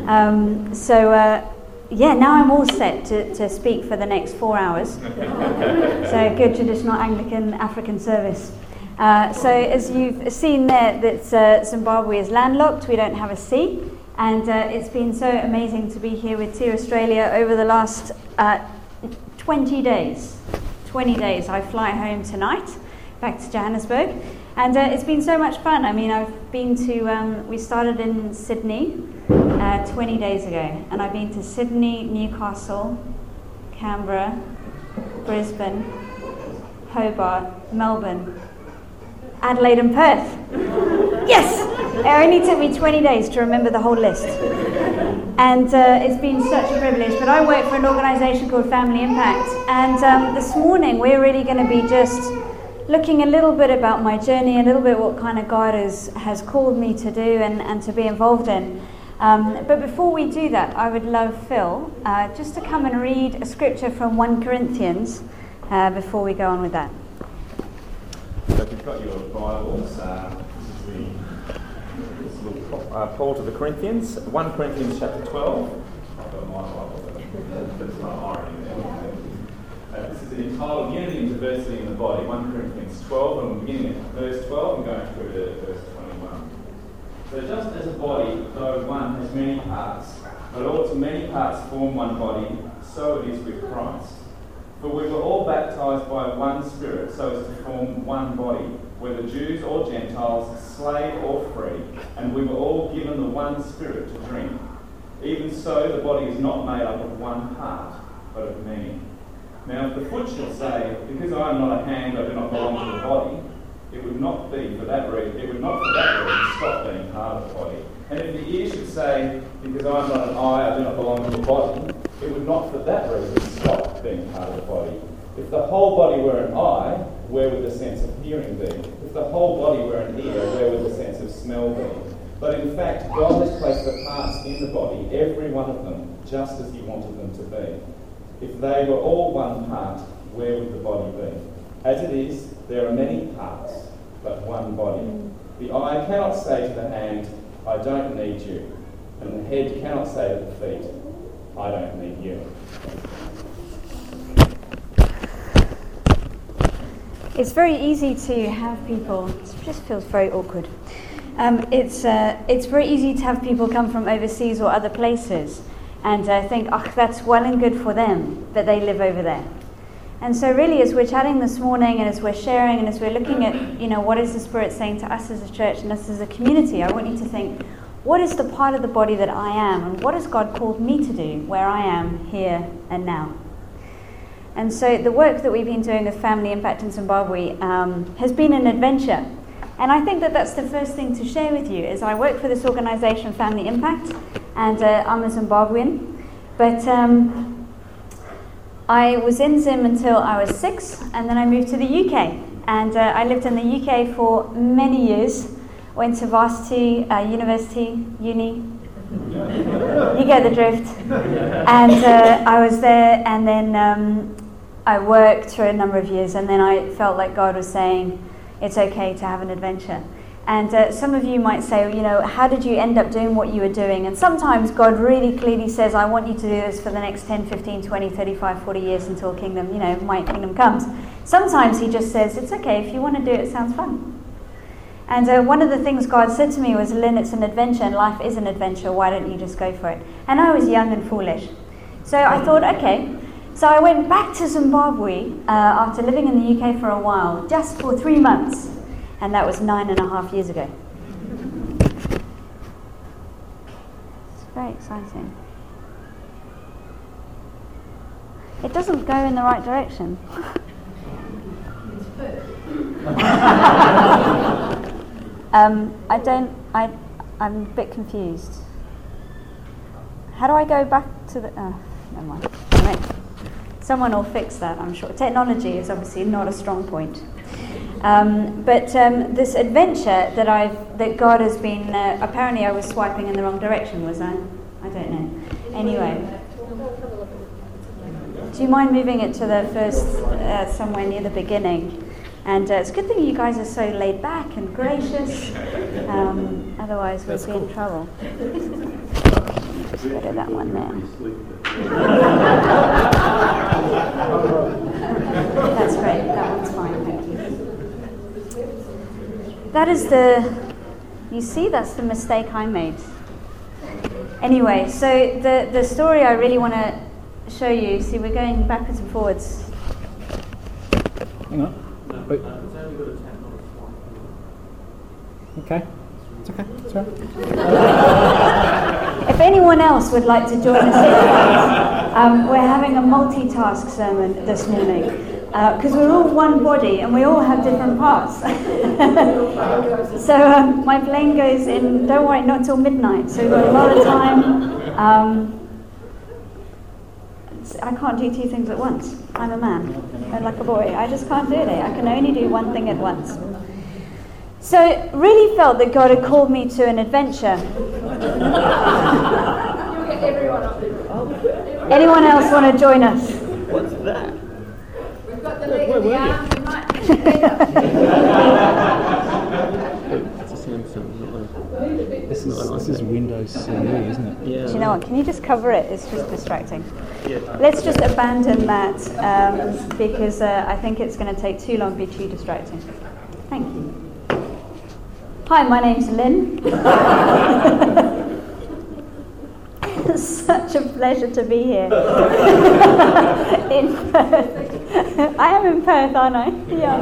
Now I'm all set to speak for the next 4 hours. So good traditional Anglican African service. So as you've seen there, that Zimbabwe is landlocked. We don't have a sea. And it's been so amazing to be here with Tea Australia over the last 20 days. 20 days. I fly home tonight, back to Johannesburg. And it's been so much fun. I mean, I've been to, we started in Sydney 20 days ago. And I've been to Sydney, Newcastle, Canberra, Brisbane, Hobart, Melbourne, Adelaide and Perth. Yes! It only took me 20 days to remember the whole list. And it's been such a privilege. But I work for an organisation called Family Impact. And this morning we're really going to be just looking a little bit about my journey, a little bit what kind of God has called me to do and to be involved in. But before we do that, I would love Phil just to come and read a scripture from 1 Corinthians before we go on with that. So if you've got your Bibles, this is little Paul to the Corinthians, 1 Corinthians chapter 12. I've got my Bible, but it's not irony there. This is entitled Unity and Diversity in the Body, 1 Corinthians 12, and we're beginning at verse 12 and going through to verse 21. So just as a body, though one has many parts, but all its many parts form one body, so it is with Christ. For we were all baptized by one Spirit, so as to form one body, whether Jews or Gentiles, slave or free, and we were all given the one Spirit to drink. Even so, the body is not made up of one part, but of many. Now, if the foot shall say, because I am not a hand, I do not belong to the body, it would not for that reason stop being part of the body. And if the ear should say, because I am not an eye, I do not belong to the body, it would not for that reason stop being part of the body. If the whole body were an eye, where would the sense of hearing be? If the whole body were an ear, where would the sense of smell be? But in fact, God has placed the parts in the body, every one of them, just as he wanted them to be. If they were all one part, where would the body be? As it is, there are many parts, but one body. The eye cannot say to the hand, I don't need you. And the head cannot say to the feet, I don't need you. It's very easy to have people, it just feels very awkward. It's very easy to have people come from overseas or other places and think, oh, that's well and good for them that they live over there. And so really as we're chatting this morning and as we're sharing and as we're looking at, what is the Spirit saying to us as a church and us as a community, I want you to think, what is the part of the body that I am and what has God called me to do where I am here and now? And so the work that we've been doing with Family Impact in Zimbabwe has been an adventure. And I think that that's the first thing to share with you is I work for this organisation, Family Impact, and I'm a Zimbabwean. But I was in Zim until I was 6, and then I moved to the UK. And I lived in the UK for many years. Went to varsity, university, uni. You get the drift. And I was there, and then I worked for a number of years, and then I felt like God was saying, it's okay to have an adventure. And some of you might say, how did you end up doing what you were doing? And sometimes God really clearly says, I want you to do this for the next 10, 15, 20, 35, 40 years until my kingdom comes. Sometimes he just says, it's okay, if you want to do it, it sounds fun. And one of the things God said to me was, Lynn, it's an adventure and life is an adventure, why don't you just go for it? And I was young and foolish. So I thought, okay. So I went back to Zimbabwe after living in the UK for a while, just for 3 months. And that was 9.5 years ago. It's very exciting. It doesn't go in the right direction. I'm a bit confused. How do I go back to the... never mind. Anyway, someone will fix that, I'm sure. Technology is obviously not a strong point. But this adventure that God has been... apparently I was swiping in the wrong direction, was I? I don't know. Anyway. Do you mind moving it to the first, somewhere near the beginning? And it's a good thing you guys are so laid back and gracious. Otherwise we'd be in trouble. Go to that one there. That's great. That one's fine. Thank you. That is you see, that's the mistake I made. Anyway, so the story I really want to show you, see, we're going backwards and forwards. Hang on. Wait. Okay. It's okay. It's all right. If anyone else would like to join us in, we're having a multitask sermon this morning because we're all one body and we all have different parts. So my plane goes in, don't worry, not till midnight, so we've got a lot of time. I can't do two things at once. I'm a man, and like a boy. I just can't do it. I can only do one thing at once. So really felt that God had called me to an adventure. Anyone else want to join us? What's that? We've got the leg and the arms and This is Windows CE, isn't it? Yeah. Do you know what? Can you just cover it? It's just distracting. Yeah. Let's just abandon that because I think it's going to take too long to be too distracting. Thank you. Hi, my name's Lynn. It's such a pleasure to be here in Perth. I am in Perth, aren't I? Yeah.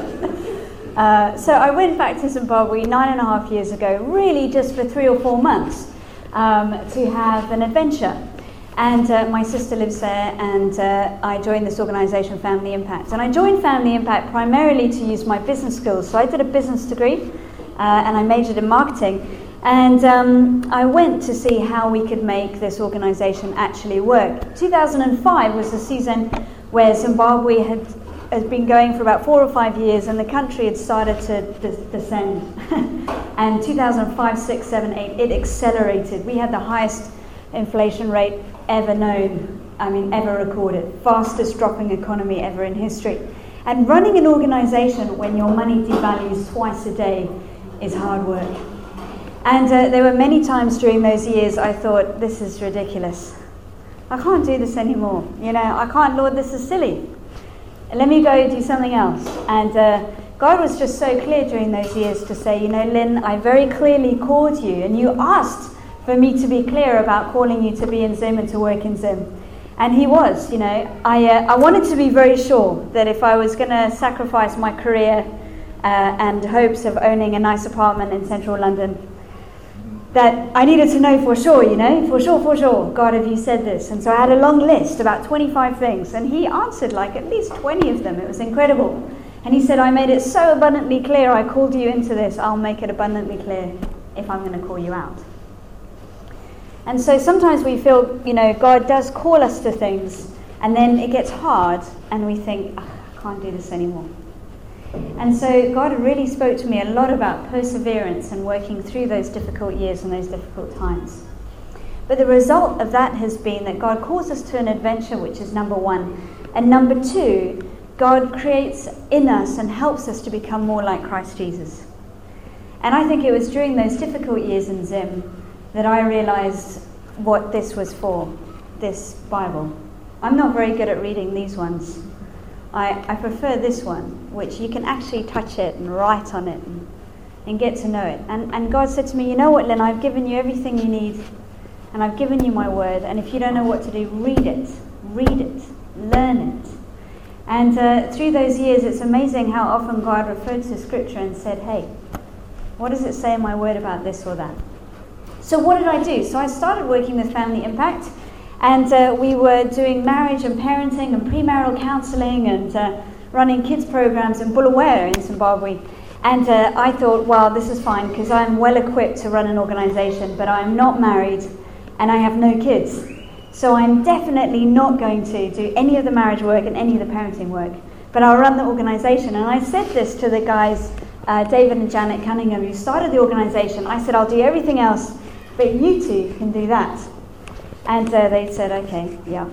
So I went back to Zimbabwe 9.5 years ago, really just for 3 or 4 months to have an adventure. And my sister lives there, and I joined this organisation, Family Impact. And I joined Family Impact primarily to use my business skills. So I did a business degree, and I majored in marketing. And I went to see how we could make this organisation actually work. 2005 was the season where Zimbabwe had been going for about 4 or 5 years, and the country had started to descend. And 2005, 6, 7, 8, it accelerated. We had the highest inflation rate ever known, ever recorded. Fastest dropping economy ever in history. And running an organisation when your money devalues twice a day is hard work. And there were many times during those years I thought, this is ridiculous. I can't do this anymore. I can't, Lord, this is silly. Let me go do something else. And God was just so clear during those years to say, Lynn, I very clearly called you, and you asked for me to be clear about calling you to be in Zim and to work in Zim. And he was, I wanted to be very sure that if I was going to sacrifice my career and hopes of owning a nice apartment in central London, that I needed to know for sure, for sure, God, have you said this? And so I had a long list, about 25 things, and he answered like at least 20 of them. It was incredible. And he said, I made it so abundantly clear, I called you into this, I'll make it abundantly clear if I'm going to call you out. And so sometimes we feel, God does call us to things, and then it gets hard, and we think, I can't do this anymore. And so God really spoke to me a lot about perseverance and working through those difficult years and those difficult times. But the result of that has been that God calls us to an adventure, which is number one. And number two, God creates in us and helps us to become more like Christ Jesus. And I think it was during those difficult years in Zim that I realized what this was for, this Bible. I'm not very good at reading these ones. I prefer this one, which you can actually touch it and write on it and get to know it. And God said to me, you know what, Lynn, I've given you everything you need, and I've given you my word, and if you don't know what to do, read it, learn it. And through those years, it's amazing how often God referred to Scripture and said, hey, what does it say in my word about this or that? So what did I do? So I started working with Family Impact, and we were doing marriage and parenting and premarital counselling and running kids programs in Bulawayo in Zimbabwe. And I thought, well, this is fine because I'm well equipped to run an organisation, but I'm not married and I have no kids. So I'm definitely not going to do any of the marriage work and any of the parenting work, but I'll run the organisation. And I said this to the guys, David and Janet Cunningham, who started the organisation. I said, I'll do everything else, but you two can do that. And they said, okay, yeah.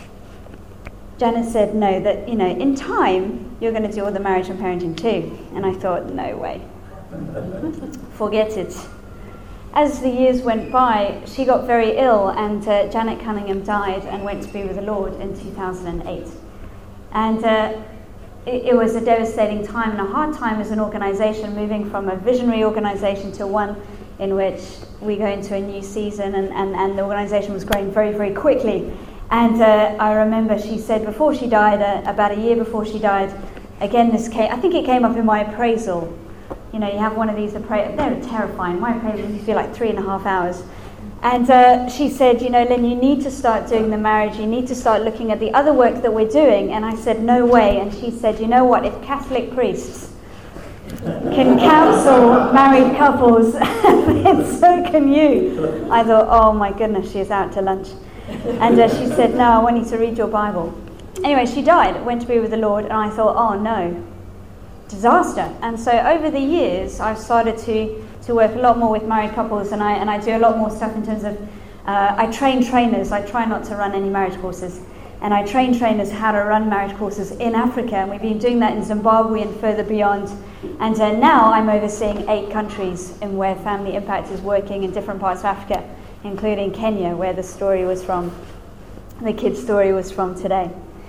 Janet said, no, that, in time, you're going to do all the marriage and parenting too. And I thought, no way. Forget it. as the years went by, she got very ill, and Janet Cunningham died and went to be with the Lord in 2008. And it was a devastating time and a hard time as an organisation, moving from a visionary organisation to one in which we go into a new season, and the organisation was growing very, very quickly. And I remember she said before she died, about a year before she died, again this came, I think it came up in my appraisal. You know, you have one of these appraisals, they're terrifying. My appraisal, you feel like 3.5 hours. And she said, you know, Lynn, you need to start doing the marriage, you need to start looking at the other work that we're doing. And I said, no way. And she said, you know what, if Catholic priests can counsel married couples, then so can you. I thought, oh my goodness, she's out to lunch. And she said, no, I want you to read your Bible. Anyway, she died, went to be with the Lord, and I thought, oh no, disaster. And so over the years, I've started to work a lot more with married couples, and I do a lot more stuff in terms of, I train trainers. I try not to run any marriage courses, and I train trainers how to run marriage courses in Africa, and we've been doing that in Zimbabwe and further beyond. And now I'm overseeing 8 countries in where Family Impact is working in different parts of Africa, including Kenya, where the story was from, the kid's story was from today.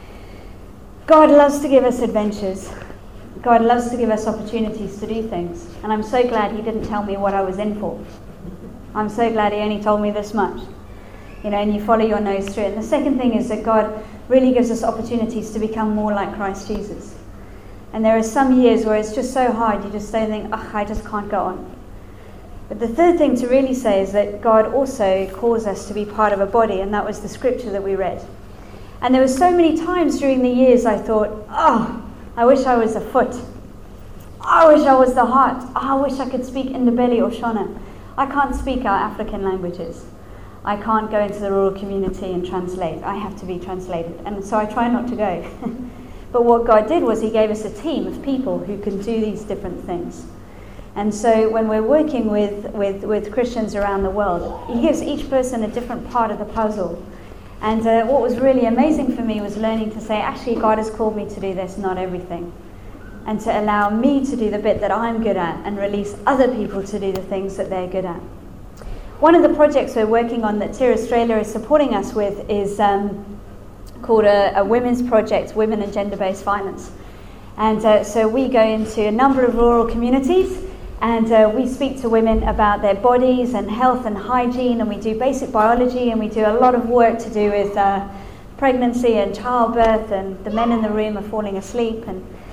God loves to give us adventures. God loves to give us opportunities to do things. And I'm so glad he didn't tell me what I was in for. I'm so glad he only told me this much. You know, and you follow your nose through it. And the second thing is that God really gives us opportunities to become more like Christ Jesus. And there are some years where it's just so hard, you just don't think, oh, I just can't go on. But the third thing to really say is that God also calls us to be part of a body, and that was the scripture that we read. And there were so many times during the years I thought, oh, I wish I was the foot. I wish I was the heart. Oh, I wish I could speak Ndebele or Shona. I can't speak our African languages. I can't go into the rural community and translate. I have to be translated. And so I try not to go. But what God did was he gave us a team of people who can do these different things. And so when we're working with Christians around the world, he gives each person a different part of the puzzle. And what was really amazing for me was learning to say, actually, God has called me to do this, not everything. And to allow me to do the bit that I'm good at and release other people to do the things that they're good at. One of the projects we're working on that TEAR Australia is supporting us with is called a women's project, Women and Gender-Based Violence. And so we go into a number of rural communities, and we speak to women about their bodies and health and hygiene, and we do basic biology, and we do a lot of work to do with pregnancy and childbirth, and the men in the room are falling asleep.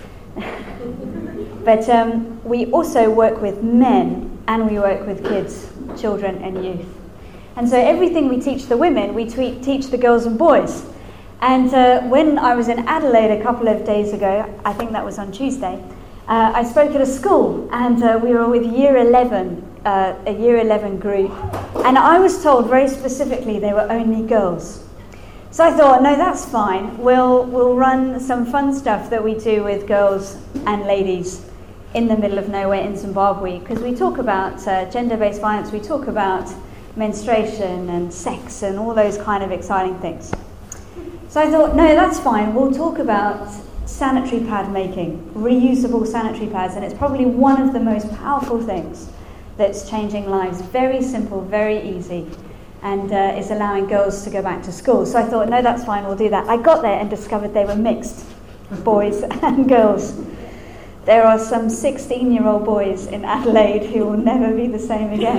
But we also work with men, and we work with kids, children and youth. And so everything we teach the women, we teach the girls and boys. And when I was in Adelaide a couple of days ago, I think that was on Tuesday, I spoke at a school, and we were with Year 11, a Year 11 group, and I was told very specifically they were only girls. So I thought, no, that's fine. We'll run some fun stuff that we do with girls and ladies in the middle of nowhere in Zimbabwe, because we talk about gender-based violence, we talk about menstruation and sex and all those kind of exciting things. So I thought, no, that's fine. We'll talk about sanitary pad making, reusable sanitary pads, and it's probably one of the most powerful things that's changing lives. Very simple, very easy, and is allowing girls to go back to school. So I thought, no, that's fine, we'll do that. I got there and discovered they were mixed, boys and girls. There are some 16-year-old boys in Adelaide who will never be the same again.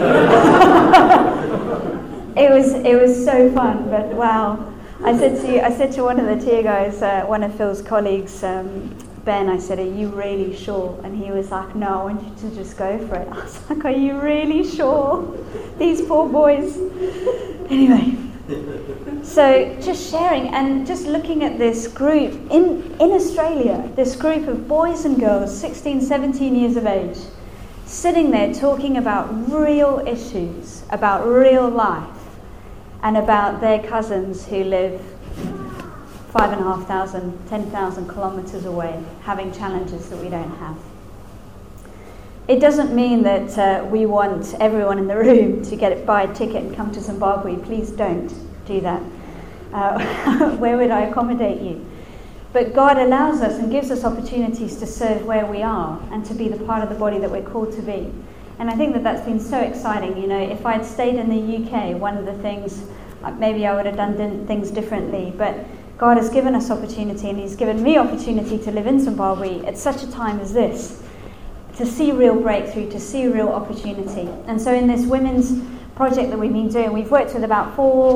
It was so fun, but wow. I said to one of the TEAR guys, one of Phil's colleagues, Ben, I said, are you really sure? And he was like, no, I want you to just go for it. I was like, are you really sure? These poor boys. Anyway, so just sharing and just looking at this group in Australia, this group of boys and girls, 16, 17 years of age, sitting there talking about real issues, about real life, and about their cousins who live 5,500, 10,000 kilometres away, having challenges that we don't have. It doesn't mean that we want everyone in the room to buy a ticket and come to Zimbabwe. Please don't do that. Where would I accommodate you? But God allows us and gives us opportunities to serve where we are and to be the part of the body that we're called to be. And I think that that's been so exciting. You know, if I'd stayed in the UK, one of the things, maybe I would have done things differently, but God has given us opportunity, and He's given me opportunity to live in Zimbabwe at such a time as this, to see real breakthrough, to see real opportunity. And so in this women's project that we've been doing, we've worked with about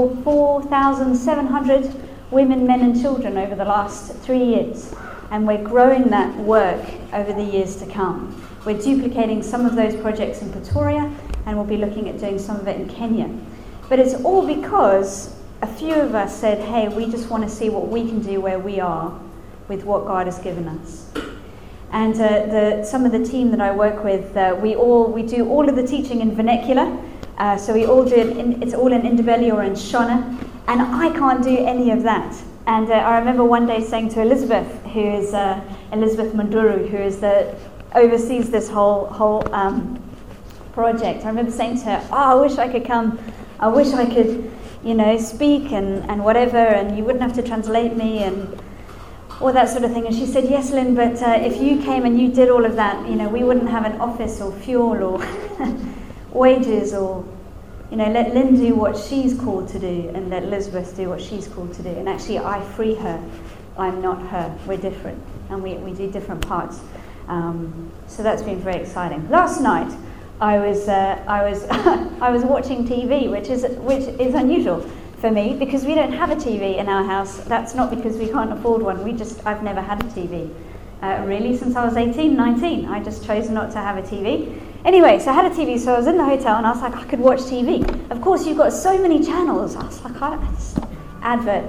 4,700 women, men and children over the last 3 years. And we're growing that work over the years to come. We're duplicating some of those projects in Pretoria, and we'll be looking at doing some of it in Kenya. But it's all because a few of us said, hey, we just want to see what we can do where we are with what God has given us. And some of the team that I work with, we do all of the teaching in vernacular. So we all do it, it's all in Ndebele or in Shona. And I can't do any of that. And I remember one day saying to Elizabeth, who is Elizabeth Manduru, who is oversees this whole project. I remember saying to her, I wish I could come. I wish I could, speak and whatever, and you wouldn't have to translate me and all that sort of thing. And she said, yes, Lynn, but if you came and you did all of that, we wouldn't have an office or fuel or wages or, let Lynn do what she's called to do and let Elizabeth do what she's called to do. And actually, I free her. I'm not her. We're different. And we do different parts. So that's been very exciting. Last night, I was watching TV, which is unusual for me because we don't have a TV in our house. That's not because we can't afford one. I've never had a TV really since I was 18, 19. I just chose not to have a TV. Anyway, so I had a TV, so I was in the hotel and I was like, I could watch TV. Of course, you've got so many channels. I was like, advert.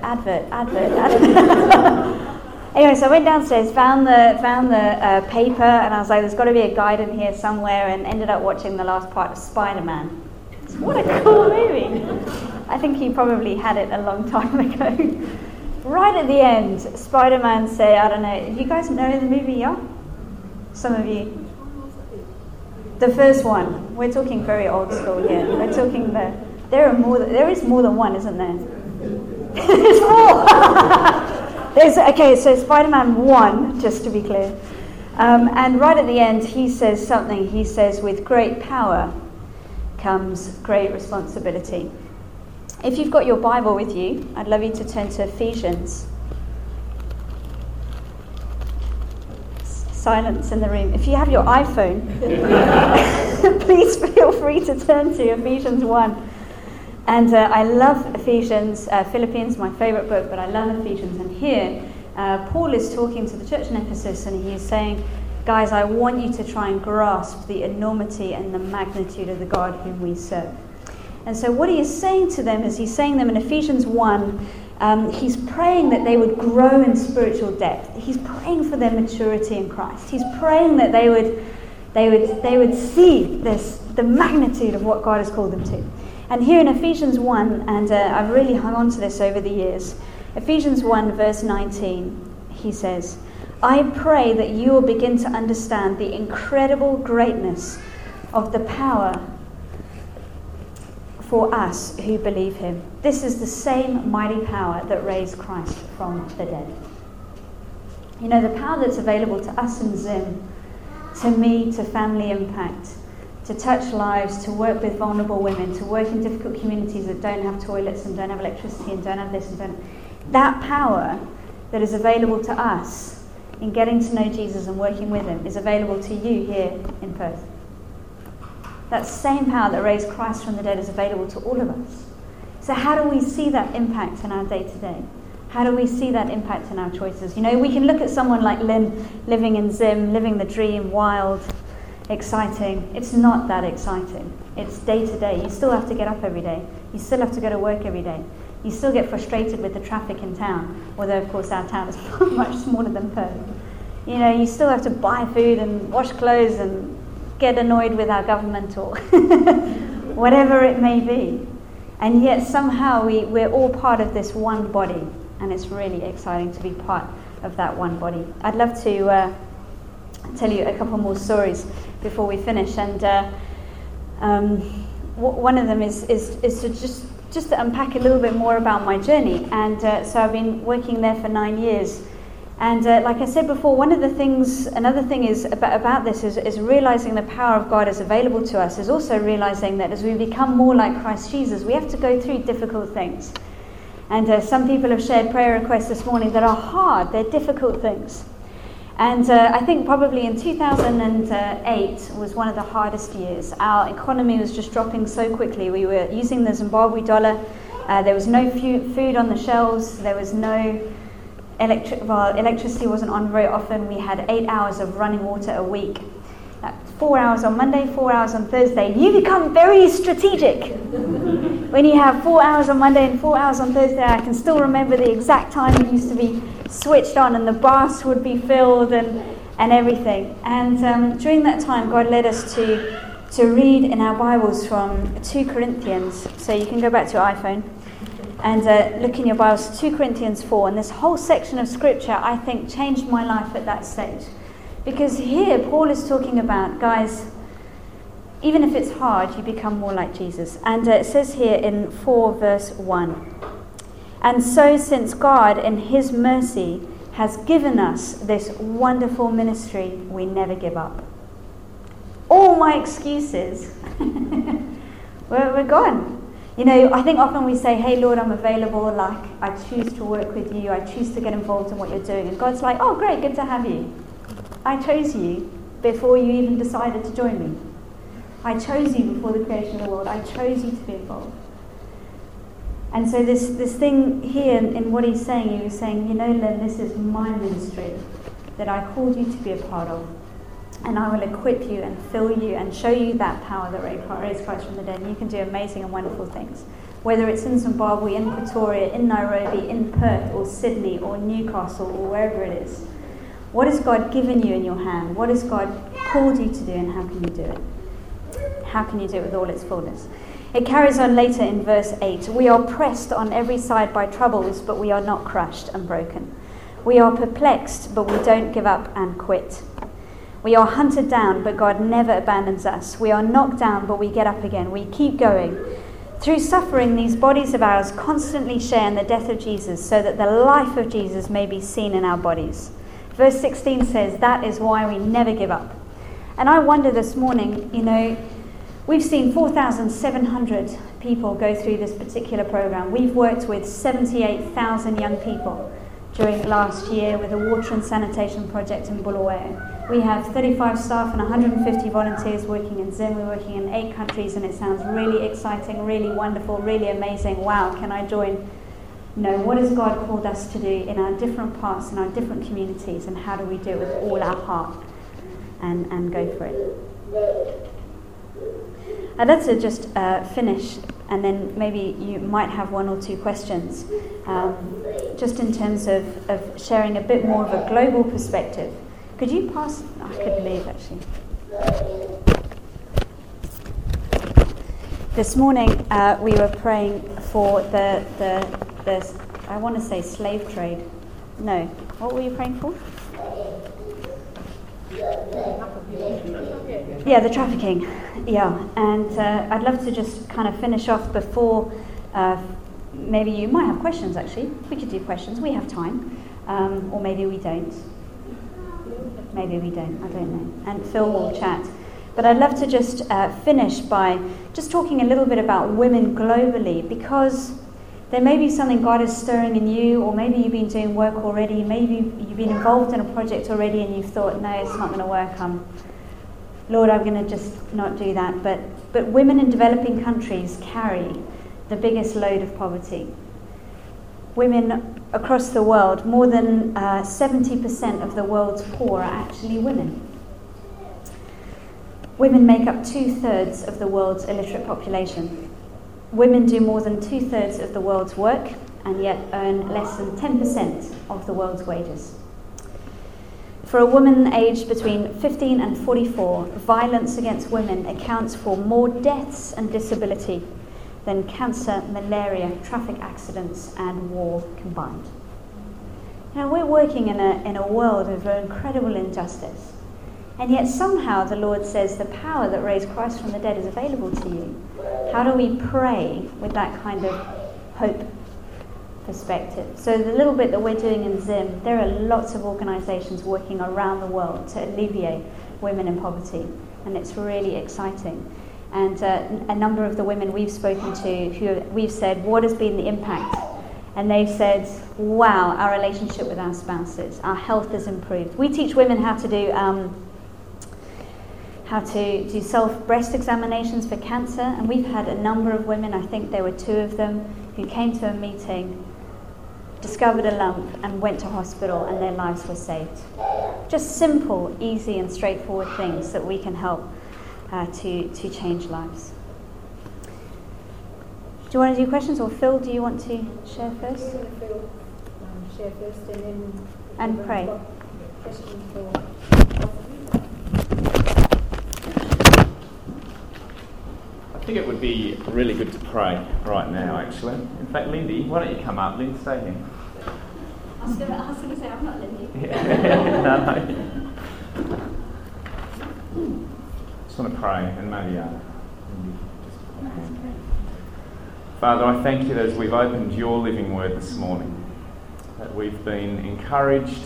Anyway, so I went downstairs, found the paper, and I was like, there's got to be a guide in here somewhere, and ended up watching the last part of Spider-Man. What a cool movie. I think he probably had it a long time ago. Right at the end, Spider-Man said, I don't know, you guys know the movie, yeah? Some of you? The first one. We're talking very old school here. We're talking there is more than one, isn't there? There's more! So Spider-Man 1, just to be clear. And right at the end, he says something. He says, with great power comes great responsibility. If you've got your Bible with you, I'd love you to turn to Ephesians. Silence in the room. If you have your iPhone, please feel free to turn to Ephesians 1. And I love Ephesians. Philippians, my favorite book, but I love Ephesians. And here, Paul is talking to the church in Ephesus, and he's saying, guys, I want you to try and grasp the enormity and the magnitude of the God whom we serve. And so what he is saying to them is, he's saying them in Ephesians 1, he's praying that they would grow in spiritual depth. He's praying for their maturity in Christ. He's praying that they would see the magnitude of what God has called them to. And here in Ephesians 1, and I've really hung on to this over the years, Ephesians 1 verse 19, he says, I pray that you will begin to understand the incredible greatness of the power for us who believe him. This is the same mighty power that raised Christ from the dead. The power that's available to us in Zim, to me, to Family Impact, to touch lives, to work with vulnerable women, to work in difficult communities that don't have toilets and don't have electricity and don't have this and don't. That power that is available to us in getting to know Jesus and working with him is available to you here in Perth. That same power that raised Christ from the dead is available to all of us. So how do we see that impact in our day-to-day? How do we see that impact in our choices? We can look at someone like Lynn living in Zim, living the dream, wild, exciting. It's not that exciting. It's day to day. You still have to get up every day. You still have to go to work every day. You still get frustrated with the traffic in town, although of course our town is much smaller than Perth. You still have to buy food and wash clothes and get annoyed with our government or whatever it may be. And yet somehow we're all part of this one body, and it's really exciting to be part of that one body. I'd love to tell you a couple more stories before we finish, and one of them is to just to unpack a little bit more about my journey. And so I've been working there for 9 years, And like I said before, another thing is about this is realizing the power of God is available to us, is also realizing that as we become more like Christ Jesus, we have to go through difficult things. And some people have shared prayer requests this morning that are hard, they're difficult things. And I think probably in 2008 was one of the hardest years. Our economy was just dropping so quickly. We were using the Zimbabwe dollar. There was no food on the shelves. There was no electricity wasn't on very often. We had 8 hours of running water a week. 4 hours on Monday, 4 hours on Thursday. You become very strategic. When you have 4 hours on Monday and 4 hours on Thursday, I can still remember the exact time it used to be switched on and the baths would be filled and everything. And during that time, God led us to read in our Bibles from 2 Corinthians. So you can go back to your iPhone and look in your Bibles, 2 Corinthians 4. And this whole section of Scripture, I think, changed my life at that stage. Because here, Paul is talking about, guys, even if it's hard, you become more like Jesus. And it says here in 4 verse 1, and so since God in his mercy has given us this wonderful ministry, we never give up. All my excuses, we're gone. You know, I think often we say, hey, Lord, I'm available, like, I choose to work with you, I choose to get involved in what you're doing. And God's like, oh, great, good to have you. I chose you before you even decided to join me. I chose you before the creation of the world. I chose you to be involved. And so this thing here in what he's saying, he was saying, you know, Len, this is my ministry that I called you to be a part of. And I will equip you and fill you and show you that power that raised Christ from the dead. And you can do amazing and wonderful things. Whether it's in Zimbabwe, in Pretoria, in Nairobi, in Perth or Sydney or Newcastle or wherever it is. What has God given you in your hand? What has God called you to do, and how can you do it? How can you do it with all its fullness? It carries on later in verse 8. We are pressed on every side by troubles, but we are not crushed and broken. We are perplexed, but we don't give up and quit. We are hunted down, but God never abandons us. We are knocked down, but we get up again. We keep going. Through suffering, these bodies of ours constantly share in the death of Jesus, so that the life of Jesus may be seen in our bodies. Verse 16 says, that is why we never give up. And I wonder this morning, you know, we've seen 4,700 people go through this particular program. We've worked with 78,000 young people during last year with a water and sanitation project in Bulawayo. We have 35 staff and 150 volunteers working in Zim. We're working in 8 countries, and it sounds really exciting, really wonderful, really amazing. Wow, can I join? No, what has God called us to do in our different parts, in our different communities, and how do we do it with all our heart and go for it? I'd like to just finish, and then maybe you might have 1 or 2 questions, just in terms of sharing a bit more of a global perspective. Could you pass? I could leave, actually. This morning we were praying for the I want to say slave trade. No. What were you praying for? Yeah, the trafficking. Yeah. And I'd love to just kind of finish off before maybe you might have questions, actually. We could do questions. We have time. Or maybe we don't. Maybe we don't. I don't know. And Phil will chat. But I'd love to just finish by just talking a little bit about women globally, because there may be something God is stirring in you, or maybe you've been doing work already, maybe you've been involved in a project already and you've thought, no, it's not going to work. Lord, I'm going to just not do that. But women in developing countries carry the biggest load of poverty. Women across the world, more than 70% of the world's poor are actually women. Women make up 2/3 of the world's illiterate population. Women do more than 2/3 of the world's work and yet earn less than 10% of the world's wages. For a woman aged between 15 and 44, violence against women accounts for more deaths and disability than cancer, malaria, traffic accidents and war combined. Now, we're working in a world of incredible injustice. And yet somehow the Lord says the power that raised Christ from the dead is available to you. How do we pray with that kind of hope perspective. So the little bit that we're doing in Zim, there are lots of organisations working around the world to alleviate women in poverty, and it's really exciting. And a number of the women we've spoken to, we've said, what has been the impact? And they've said, wow, our relationship with our spouses, our health has improved. We teach women how to do self-breast examinations for cancer, and we've had a number of women, I think there were 2 of them, who came to a meeting, discovered a lump and went to hospital, and their lives were saved. Just simple, easy and straightforward things that we can help to change lives. Do you want to do questions, or Phil, do you want to share first? Phil, share first and then... And pray. Questions for... I think it would be really good to pray right now, actually. In fact, Lindy, why don't you come up? Lindy, stay here. I was going to say, I'm not Lindy. No. Just want to pray, and maybe Lindy, just put your hand. Father, I thank you that as we've opened your living word this morning, that we've been encouraged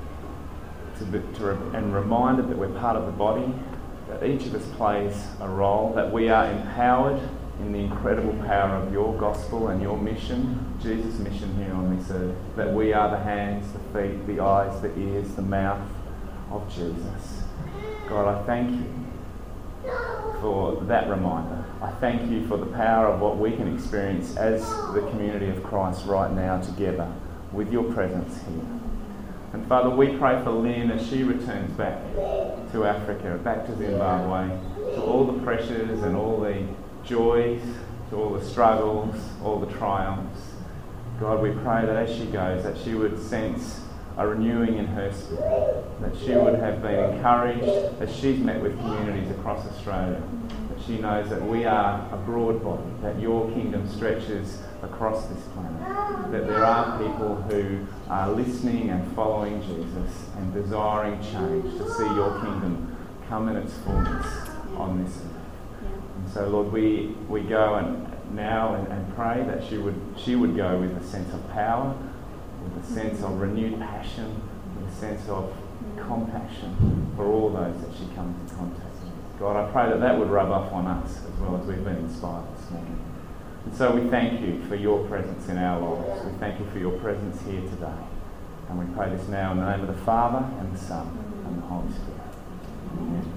and reminded that we're part of the body, that each of us plays a role, that we are empowered in the incredible power of your gospel and your mission, Jesus' mission here on this earth, that we are the hands, the feet, the eyes, the ears, the mouth of Jesus. God, I thank you for that reminder. I thank you for the power of what we can experience as the community of Christ right now together with your presence here. And Father, we pray for Lynn as she returns back to Africa, back to Zimbabwe, to all the pressures and all the joys, to all the struggles, all the triumphs. God, we pray that as she goes, that she would sense a renewing in her spirit, that she would have been encouraged as she's met with communities across Australia, that she knows that we are a broad body, that your kingdom stretches across this planet, that there are people who are listening and following Jesus and desiring change to see your kingdom come in its fullness on this earth. And so, Lord, we go and pray that she would go with a sense of power, with a sense of renewed passion, with a sense of compassion for all those that she comes into contact with. God, I pray that would rub off on us as well as we've been inspired this morning. And so we thank you for your presence in our lives. We thank you for your presence here today. And we pray this now in the name of the Father and the Son and the Holy Spirit. Amen.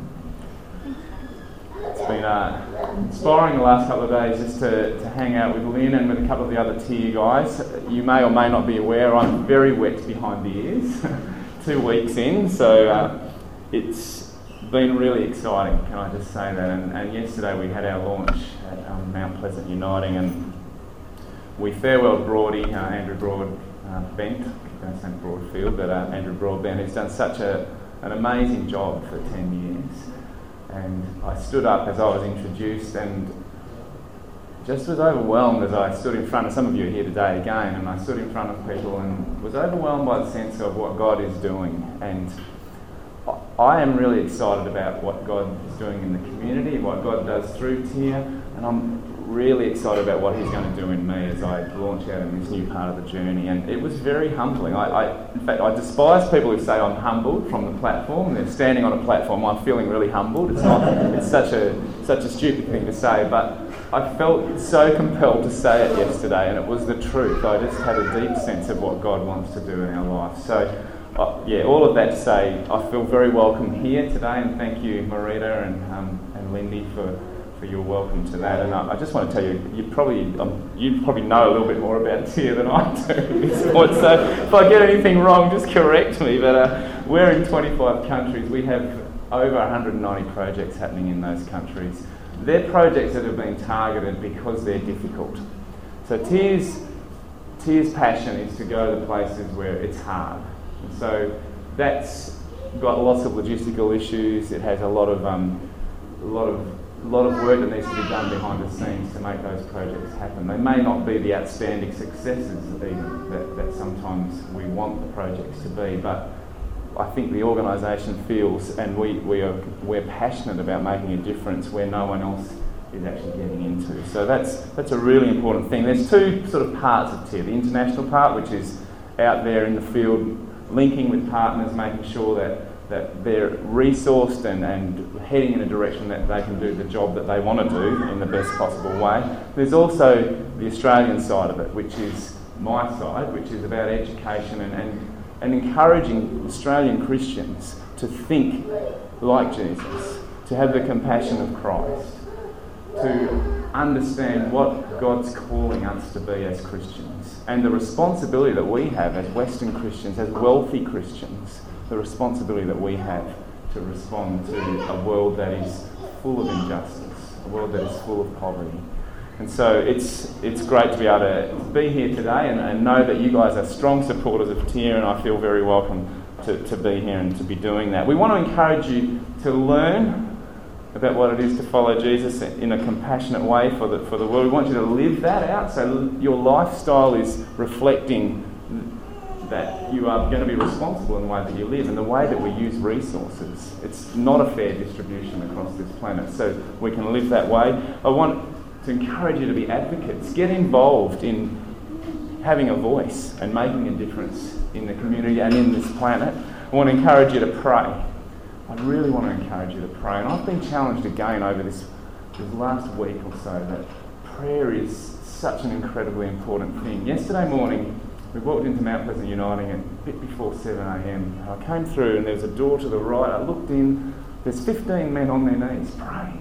It's been inspiring the last couple of days just to hang out with Lynn and with a couple of the other TIA guys. You may or may not be aware, I'm very wet behind the ears, 2 weeks in, so it's been really exciting, can I just say that. And yesterday we had our launch at Mount Pleasant Uniting, and we farewelled Broadie, Andrew Broadbent, I don't say Broadfield, but Andrew Broadbent, who's done such an amazing job for 10 years. And I stood up as I was introduced and just was overwhelmed as I stood in front of, some of you are here today again, and I stood in front of people and was overwhelmed by the sense of what God is doing. And I am really excited about what God is doing in the community, what God does through TIA, and I'm really excited about what he's going to do in me as I launch out in this new part of the journey. And it was very humbling. In fact, I despise people who say I'm humbled from the platform. They're standing on a platform, I'm feeling really humbled. It's such a stupid thing to say, but I felt so compelled to say it yesterday, and it was the truth. I just had a deep sense of what God wants to do in our life. So all of that to say, I feel very welcome here today, and thank you, Marita and Lindy, for your welcome to that. And I just want to tell you, you probably know a little bit more about TIA than I do at this point, so if I get anything wrong, just correct me. But we're in 25 countries. We have over 190 projects happening in those countries. They're projects that have been targeted because they're difficult. So TIA's passion is to go to the places where it's hard. And so that's got lots of logistical issues. It has a lot of work that needs to be done behind the scenes to make those projects happen. They may not be the outstanding successes even that sometimes we want the projects to be, but I think the organisation feels, and we're passionate about making a difference where no one else is actually getting into. So that's a really important thing. There's two sort of parts of TIA. The international part, which is out there in the field, linking with partners, making sure that they're resourced and heading in a direction that they can do the job that they want to do in the best possible way. There's also the Australian side of it, which is my side, which is about education and encouraging Australian Christians to think like Jesus, to have the compassion of Christ, to understand what God's calling us to be as Christians, and the responsibility that we have as Western Christians, as wealthy Christians, the responsibility that we have to respond to a world that is full of injustice, a world that is full of poverty. And so it's great to be able to be here today and know that you guys are strong supporters of TIA, and I feel very welcome to be here and to be doing that. We want to encourage you to learn about what it is to follow Jesus in a compassionate way for the world. We want you to live that out, so your lifestyle is reflecting that you are going to be responsible in the way that you live and the way that we use resources. It's not a fair distribution across this planet, so we can live that way. I want to encourage you to be advocates. Get involved in having a voice and making a difference in the community and in this planet. I want to encourage you to pray. I really want to encourage you to pray. And I've been challenged again over this last week or so that prayer is such an incredibly important thing. Yesterday morning, we walked into Mount Pleasant Uniting at a bit before 7 a.m. I came through and there was a door to the right. I looked in, there's 15 men on their knees praying.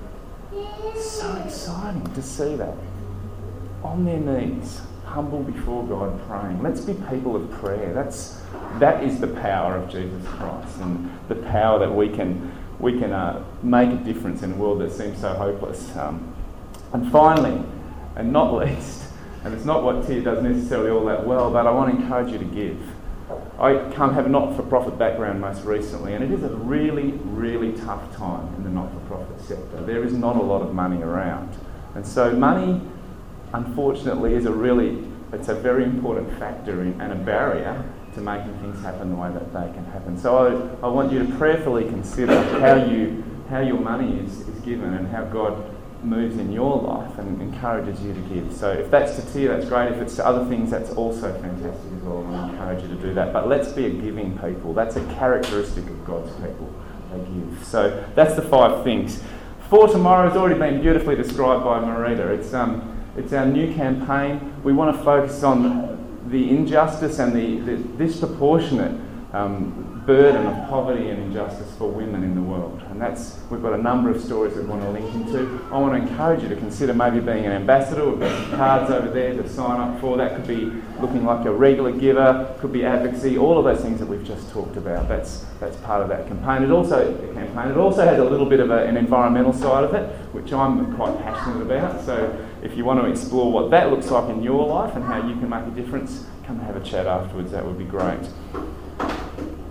So exciting to see that. On their knees, humble before God, praying. Let's be people of prayer. That is the power of Jesus Christ, and the power that we can make a difference in a world that seems so hopeless. And finally, and not least, and it's not what TIA does necessarily all that well, but I want to encourage you to give. I have a not-for-profit background most recently, and it is a really, really tough time in the not-for-profit sector. There is not a lot of money around. And so money, unfortunately, it's a very important factor and a barrier to making things happen the way that they can happen. So I want you to prayerfully consider how your money is given and how God moves in your life and encourages you to give. So if that's to TIA, that's great. If it's to other things, that's also fantastic as well. I encourage you to do that. But let's be a giving people. That's a characteristic of God's people. They give. So that's the 5 things. For tomorrow has already been beautifully described by Marita. It's our new campaign. We want to focus on the injustice and the disproportionate burden of poverty and injustice for women in the world. And we've got a number of stories that we want to link into. I want to encourage you to consider maybe being an ambassador. We've got some cards over there to sign up for. That could be looking like a regular giver, could be advocacy, all of those things that we've just talked about. That's part of that campaign. It also has a little bit of an environmental side of it, which I'm quite passionate about. So if you want to explore what that looks like in your life and how you can make a difference, come have a chat afterwards. That would be great.